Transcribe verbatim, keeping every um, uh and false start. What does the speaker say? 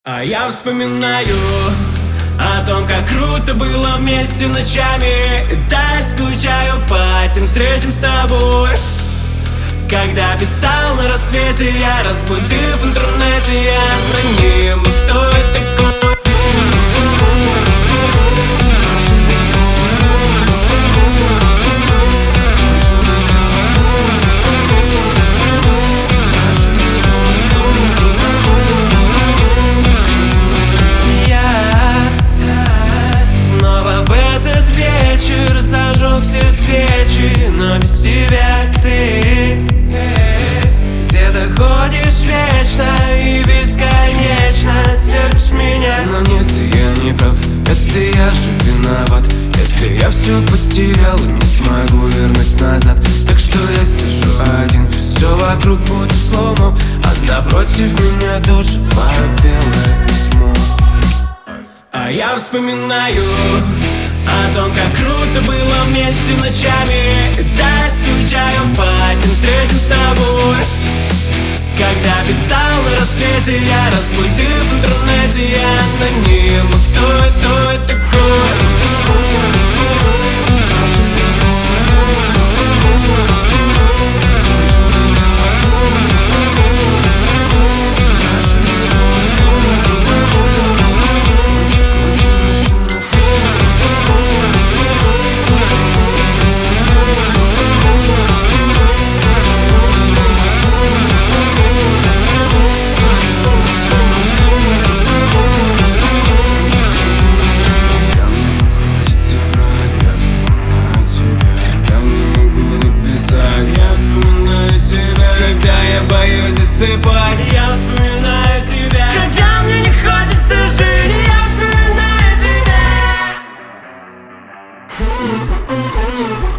А я вспоминаю о том, как круто было вместе ночами. Да, я скучаю по тем встречам с тобой. Когда писал на рассвете, я разбудил в интернете, я аноним. Кто это такой? Зажег все свечи, но без тебя ты где-то ходишь вечно и бесконечно терпишь меня. Но нет, я не прав, это я же виноват. Это я все потерял и не смогу вернуть назад. Так что я сижу один, все вокруг будет сломом, а напротив меня душит мое белое письмо. А я вспоминаю о том, как круто было вместе ночами. Да, я скучаю по тем встречам с тобой. Когда писал на рассвете, я разбудил в интернете, я аноним. Кто это, кто это такой? Когда я боюсь засыпать, я вспоминаю тебя. Когда мне не хочется жить, я вспоминаю тебя.